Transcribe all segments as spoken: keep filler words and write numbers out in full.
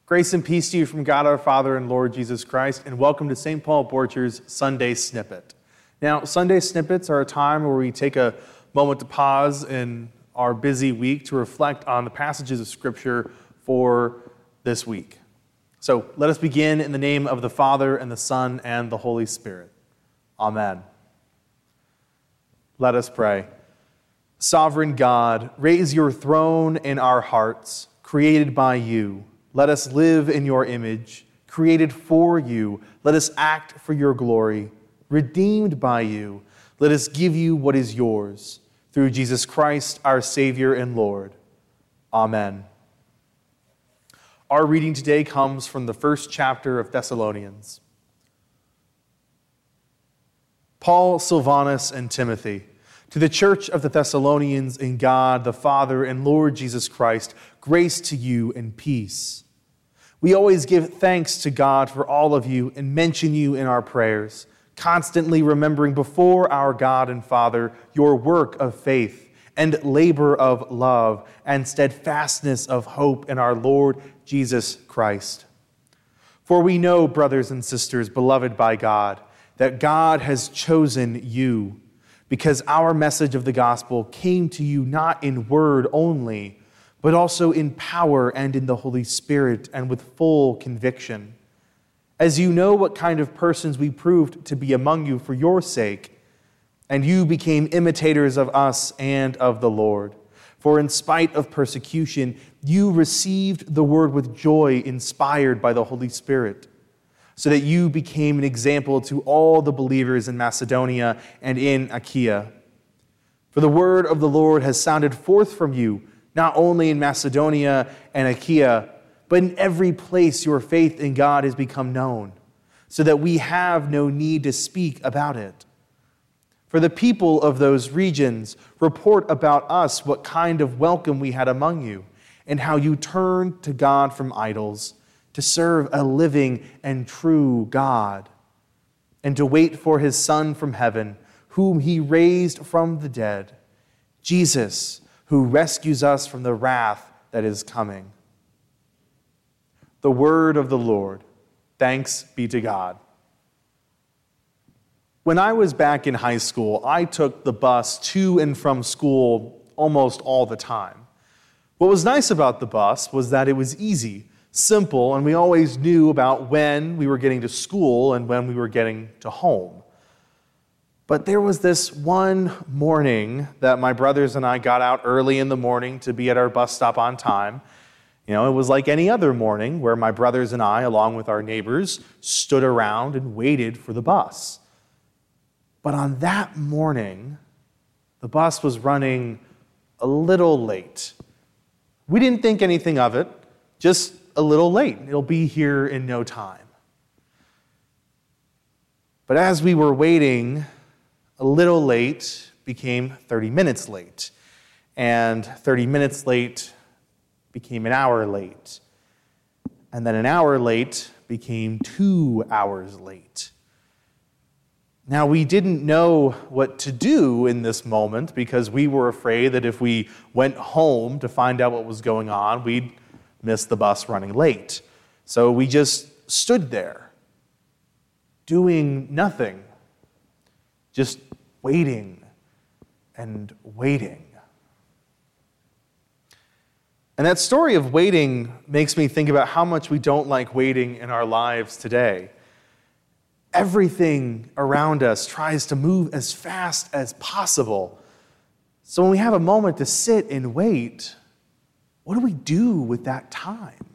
Grace and peace to you from God our Father and Lord Jesus Christ, and welcome to Saint Paul Borcher's Sunday Snippet. Now, Sunday Snippets are a time where we take a moment to pause in our busy week to reflect on the passages of Scripture for this week. So let us begin in the name of the Father, and the Son, and the Holy Spirit. Amen. Let us pray. Sovereign God, raise your throne in our hearts, created by you. Let us live in your image, created for you. Let us act for your glory. Redeemed by you, let us give you what is yours. Through Jesus Christ, our Savior and Lord. Amen. Our reading today comes from the first chapter of Thessalonians. Paul, Silvanus, and Timothy, to the church of the Thessalonians in God, the Father and Lord Jesus Christ, grace to you and peace. We always give thanks to God for all of you and mention you in our prayers, constantly remembering before our God and Father your work of faith and labor of love and steadfastness of hope in our Lord Jesus Christ. For we know, brothers and sisters, beloved by God, that God has chosen you, because our message of the gospel came to you not in word only, but also in power and in the Holy Spirit and with full conviction. As you know what kind of persons we proved to be among you for your sake, and you became imitators of us and of the Lord. For in spite of persecution, you received the word with joy, inspired by the Holy Spirit, so that you became an example to all the believers in Macedonia and in Achaia. For the word of the Lord has sounded forth from you, not only in Macedonia and Achaia, but in every place your faith in God has become known, so that we have no need to speak about it. For the people of those regions report about us what kind of welcome we had among you, and how you turned to God from idols, to serve a living and true God, and to wait for his Son from heaven, whom he raised from the dead, Jesus, who rescues us from the wrath that is coming. The word of the Lord. Thanks be to God. When I was back in high school, I took the bus to and from school almost all the time. What was nice about the bus was that it was easy, simple, and we always knew about when we were getting to school and when we were getting to home. But there was this one morning that my brothers and I got out early in the morning to be at our bus stop on time. You know, it was like any other morning where my brothers and I, along with our neighbors, stood around and waited for the bus. But on that morning, the bus was running a little late. We didn't think anything of it, just a little late. It'll be here in no time. But as we were waiting, a little late became thirty minutes late. And thirty minutes late became an hour late. And then an hour late became two hours late. Now, we didn't know what to do in this moment because we were afraid that if we went home to find out what was going on, we'd miss the bus running late. So we just stood there, doing nothing, just waiting and waiting. And that story of waiting makes me think about how much we don't like waiting in our lives today. Everything around us tries to move as fast as possible. So when we have a moment to sit and wait, what do we do with that time?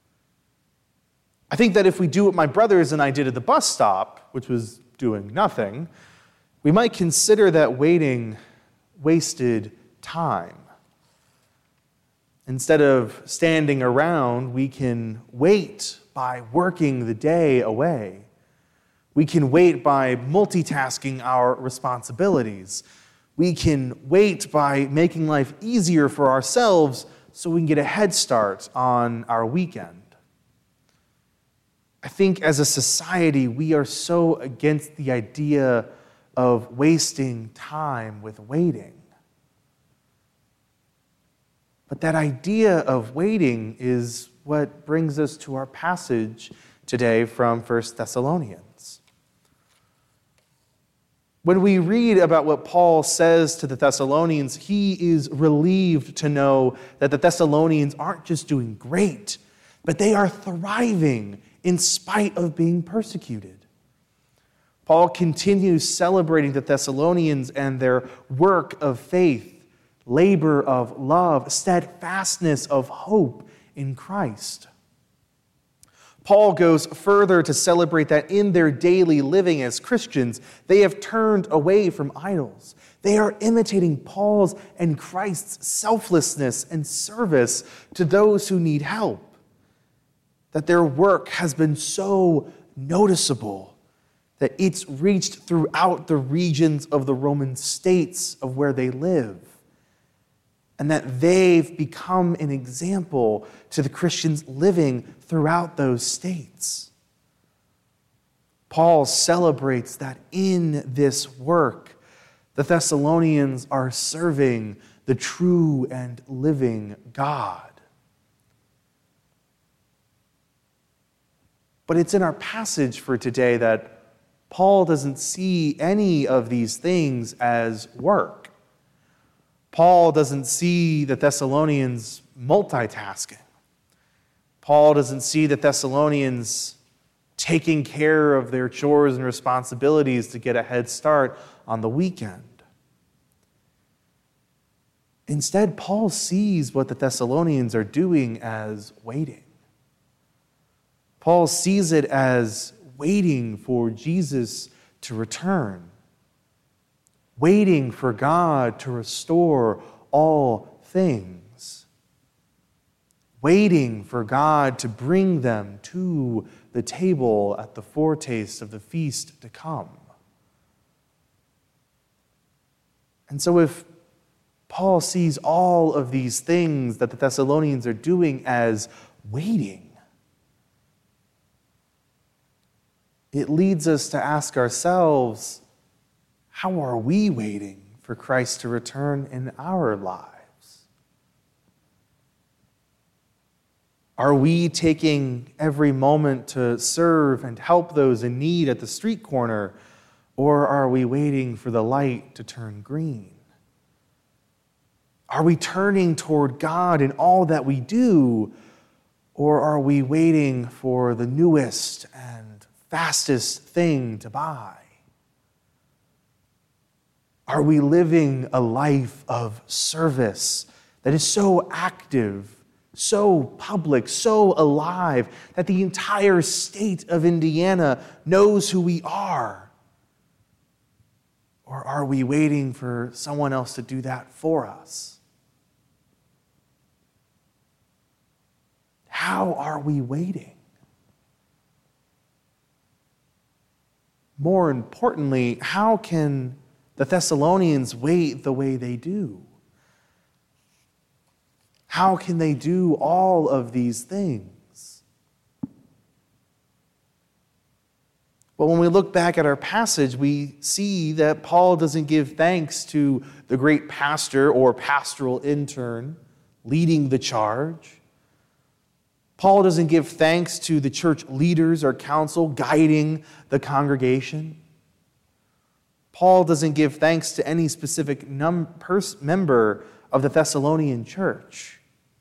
I think that if we do what my brothers and I did at the bus stop, which was doing nothing, we might consider that waiting wasted time. Instead of standing around, we can wait by working the day away. We can wait by multitasking our responsibilities. We can wait by making life easier for ourselves so we can get a head start on our weekend. I think as a society, we are so against the idea of wasting time with waiting. But that idea of waiting is what brings us to our passage today from First Thessalonians. When we read about what Paul says to the Thessalonians, he is relieved to know that the Thessalonians aren't just doing great, but they are thriving in spite of being persecuted. Paul continues celebrating the Thessalonians and their work of faith, labor of love, steadfastness of hope in Christ. Paul goes further to celebrate that in their daily living as Christians, they have turned away from idols. They are imitating Paul's and Christ's selflessness and service to those who need help. That their work has been so noticeable that it's reached throughout the regions of the Roman states of where they live. And that they've become an example to the Christians living throughout those states. Paul celebrates that in this work, the Thessalonians are serving the true and living God. But it's in our passage for today that Paul doesn't see any of these things as work. Paul doesn't see the Thessalonians multitasking. Paul doesn't see the Thessalonians taking care of their chores and responsibilities to get a head start on the weekend. Instead, Paul sees what the Thessalonians are doing as waiting. Paul sees it as waiting for Jesus to return. Waiting for God to restore all things. Waiting for God to bring them to the table at the foretaste of the feast to come. And so if Paul sees all of these things that the Thessalonians are doing as waiting, it leads us to ask ourselves, how are we waiting for Christ to return in our lives? Are we taking every moment to serve and help those in need at the street corner, or are we waiting for the light to turn green? Are we turning toward God in all that we do, or are we waiting for the newest and fastest thing to buy? Are we living a life of service that is so active, so public, so alive, that the entire state of Indiana knows who we are? Or are we waiting for someone else to do that for us? How are we waiting? More importantly, how can the Thessalonians wait the way they do? How can they do all of these things? Well, when we look back at our passage, we see that Paul doesn't give thanks to the great pastor or pastoral intern leading the charge. Paul doesn't give thanks to the church leaders or council guiding the congregation. Paul doesn't give thanks to any specific num- pers- member of the Thessalonian church.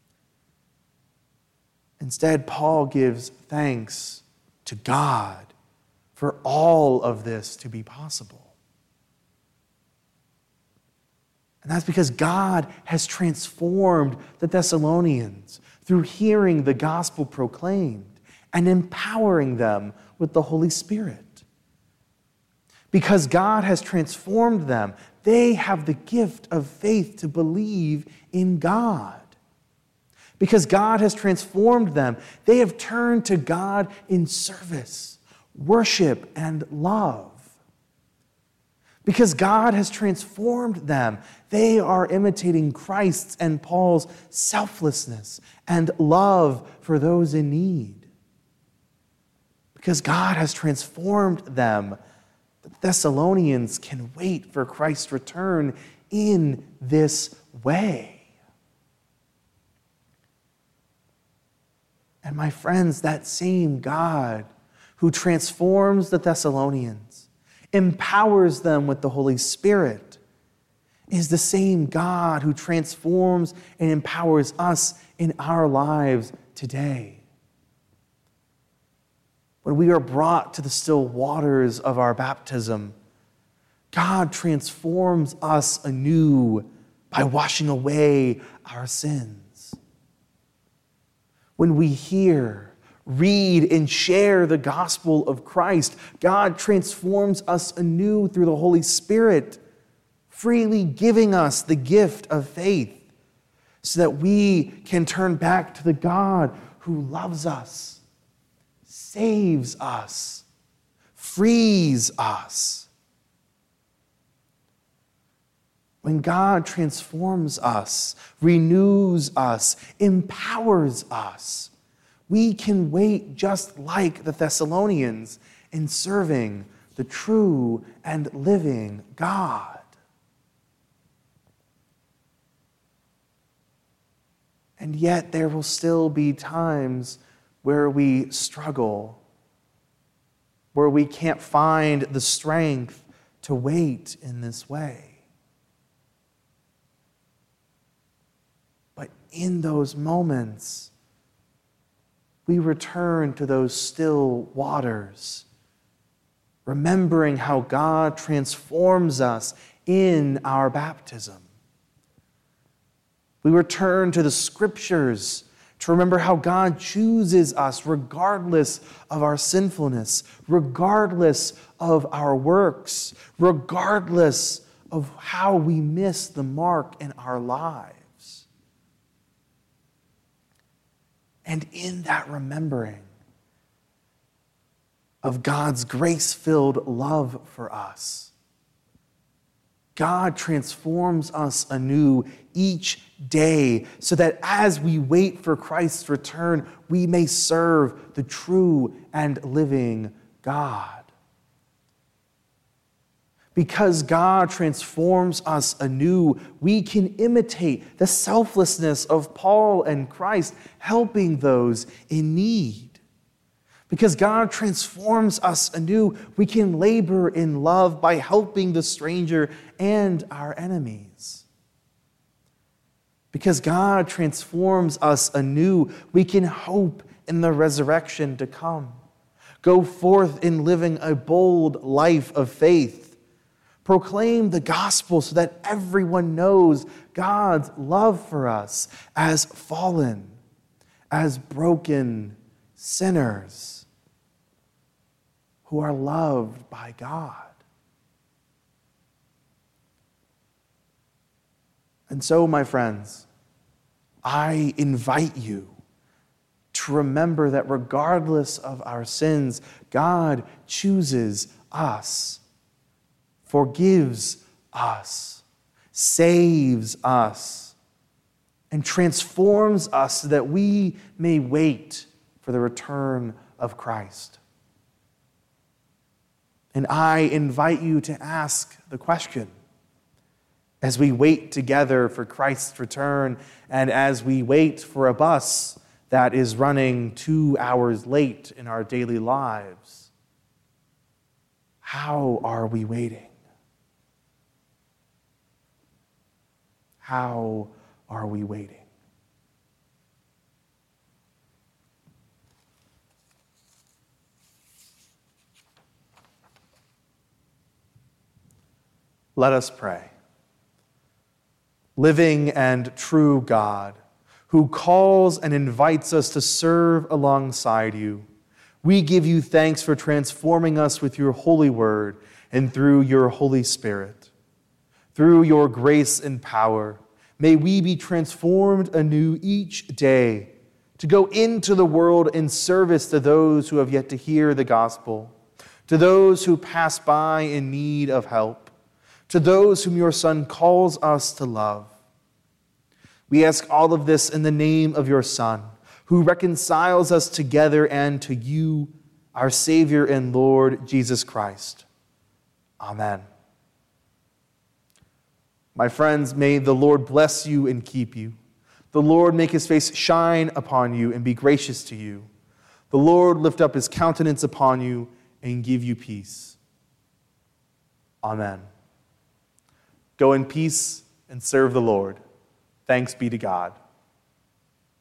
Instead, Paul gives thanks to God for all of this to be possible. And that's because God has transformed the Thessalonians through hearing the gospel proclaimed and empowering them with the Holy Spirit. Because God has transformed them, they have the gift of faith to believe in God. Because God has transformed them, they have turned to God in service, worship, and love. Because God has transformed them, they are imitating Christ's and Paul's selflessness and love for those in need. Because God has transformed them, the Thessalonians can wait for Christ's return in this way. And my friends, that same God who transforms the Thessalonians, empowers them with the Holy Spirit, is the same God who transforms and empowers us in our lives today. When we are brought to the still waters of our baptism, God transforms us anew by washing away our sins. When we hear, read, and share the gospel of Christ, God transforms us anew through the Holy Spirit, freely giving us the gift of faith so that we can turn back to the God who loves us, saves us, frees us. When God transforms us, renews us, empowers us, we can wait just like the Thessalonians in serving the true and living God. And yet there will still be times where we struggle, where we can't find the strength to wait in this way. But in those moments, we return to those still waters, remembering how God transforms us in our baptism. We return to the scriptures to remember how God chooses us regardless of our sinfulness, regardless of our works, regardless of how we miss the mark in our lives. And in that remembering of God's grace-filled love for us, God transforms us anew each day so that as we wait for Christ's return, we may serve the true and living God. Because God transforms us anew, we can imitate the selflessness of Paul and Christ, helping those in need. Because God transforms us anew, we can labor in love by helping the stranger and our enemies. Because God transforms us anew, we can hope in the resurrection to come. Go forth in living a bold life of faith. Proclaim the gospel so that everyone knows God's love for us as fallen, as broken sinners who are loved by God. And so, my friends, I invite you to remember that regardless of our sins, God chooses us, forgives us, saves us, and transforms us so that we may wait for the return of Christ. And I invite you to ask the question, as we wait together for Christ's return, and as we wait for a bus that is running two hours late in our daily lives, how are we waiting? How are we waiting? Let us pray. Living and true God, who calls and invites us to serve alongside you, we give you thanks for transforming us with your holy word and through your Holy Spirit. Through your grace and power, may we be transformed anew each day to go into the world in service to those who have yet to hear the gospel, to those who pass by in need of help, to those whom your Son calls us to love. We ask all of this in the name of your Son, who reconciles us together and to you, our Savior and Lord, Jesus Christ. Amen. My friends, may the Lord bless you and keep you. The Lord make his face shine upon you and be gracious to you. The Lord lift up his countenance upon you and give you peace. Amen. Go in peace and serve the Lord. Thanks be to God.